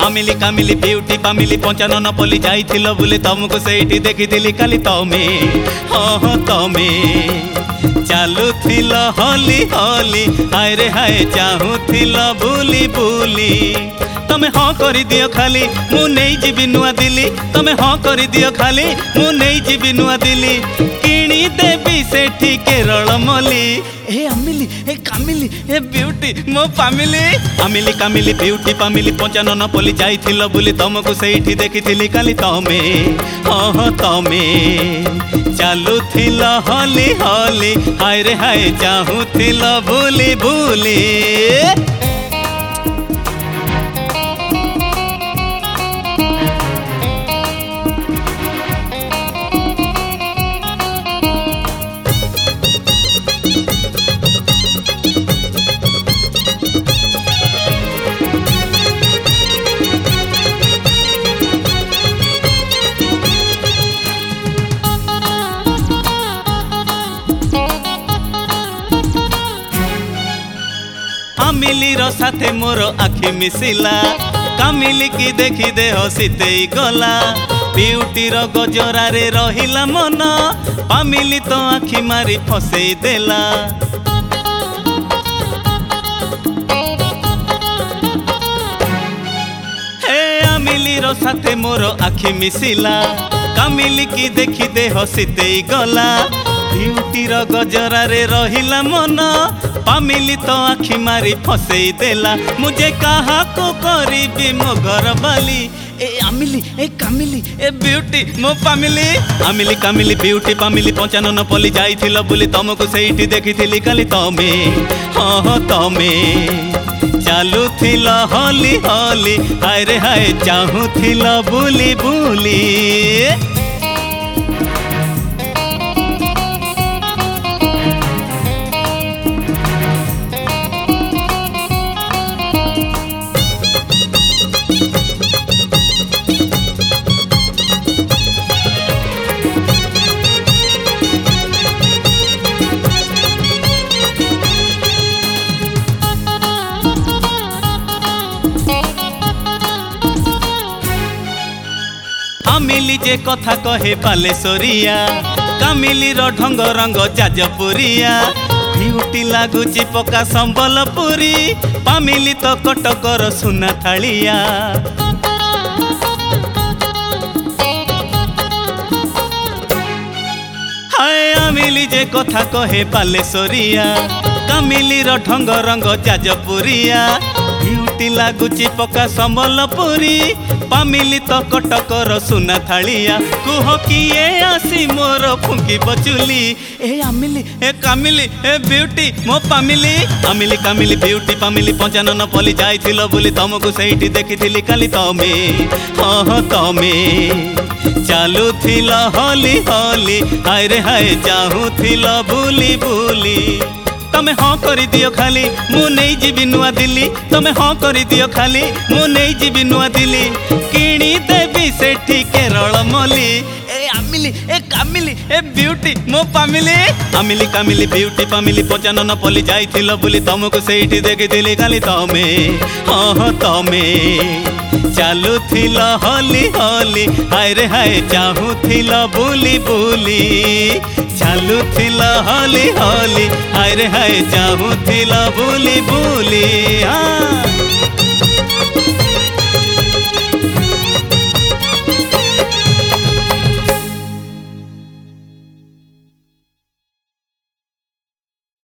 आमिली कामिली beauty पामिली Panchanan पल्ली जाइथिल बुली तुमको सेठी देखिथिली काली तमे हाँ तमे चालुथिल हली हली हाय रे हाय चाहूथिल बुली बुली तमे हाँ कर दियो खाली मु नहीं जीवी नुआ दिल्ली तमे हाँ कर दियो खाली मु नहीं जीवी नुआ दिल्ली किणी देवी सेठी केरल मली ए आमिली ए कामिली ए ब्यूटी मो पामिली आमिली कामिली ब्यूटी पामिली पंचानन पल्ली जाइथिल बुली तुमको सेठी देखिथिली काली तमे हाँ तमे चालुथिल हली हली हाय रे हाय चाहूथिल बुली बुली कामिली रो साथे मोर आखि मिसिला कामिली की देखी दे हसीते गला ब्यूटी रो गजरा रे रहिला मन पामिली तो आखि मारी फसई देला हे आमिली रो साथे मोर आखि मिसिला कामिली की देखी दे हसीते गला ब्यूटी रो गजरा रे रहिला मन पामिली तो आखि मारी फसई देला मुझे कहा को करीबी मो घर वाली ए आमिली ए कामिली ए ब्यूटी मो पामिली आमिली कामिली ब्यूटी पामिली पंचानन पल्ली जाइथिल बुली तुमको सेठी देखिथिली काली तमे हाँ तमे चालुथिल हली हली हाय रे हाय चाहूथिल बुली बुली कामिली जे कथा कहे बालेश्वरिया कामिली रो ढंग रंग जाजपुरिया ब्यूटी लागुची पका संबलपुरी पामिली तो कटकर सुना थालिया हाय आमिली जे कथा कहे बालेश्वरिया कामिली रो ढंग रंग जाजपुरिया ब्यूटी लागुची पका संबलपुरी पामिली तो कटकर सुना थालिया कुह किए आसी मोर फुंकी बचुली ए आमिली ए कामिली ए ब्यूटी मो पामिली आमिली कामिली ब्यूटी पामिली पंचानन पल्ली जाइथिल बुली तुमको सेठी देखिथिली काली तमे हाँ तमे चालुथिल हली हली हाय रे हाय चाहूथिल बुली बुली तमे हाँ कर दियो खाली मु नहीं जीवी नुआ दिल्ली तमे हाँ कर दियो खाली मु नहीं जीवी नुआ दिल्ली किणी देवी सेठी केरल मली ए आमिली ए कामिली ए ब्यूटी मो पामिली आमिली कामिली ब्यूटी पामिली पंचानन पल्ली जाइथिल बुली तुमको सेठी देखिथिली काली तमे हाँ तमे चालुथिल हली हली हाय रे हाय चाहूथिल बुली बुली चालुथिल हली हली हाय रे हाय चाहूथिल बुली बुली हाँ।